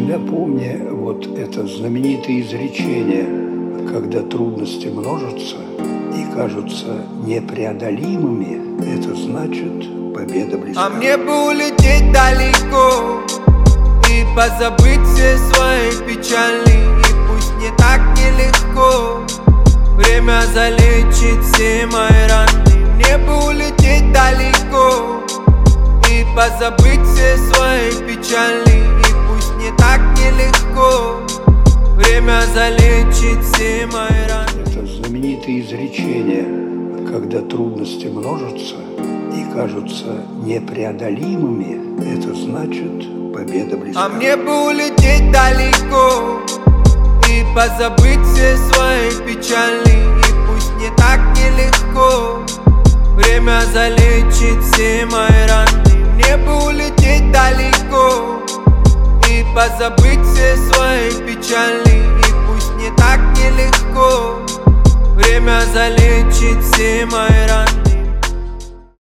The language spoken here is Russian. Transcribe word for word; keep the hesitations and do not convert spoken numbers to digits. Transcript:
Всегда помни вот это знаменитое изречение: когда трудности множатся и кажутся непреодолимыми, это значит, победа близка. А мне бы улететь далеко и позабыть все свои печали, и пусть не так нелегко, время залечит все мои раны. Мне бы улететь далеко и позабыть все свои печали, и пусть не так нелегко, время залечит все мои раны. Это знаменитое изречение: когда трудности множатся и кажутся непреодолимыми, это значит, победа близка. А мне бы улететь далеко и позабыть все свои печали, и пусть не так нелегко, время залечит все мои раны. Мне бы улететь далеко и позабыть все свои печали, и пусть не так нелегко, время залечит все мои раны.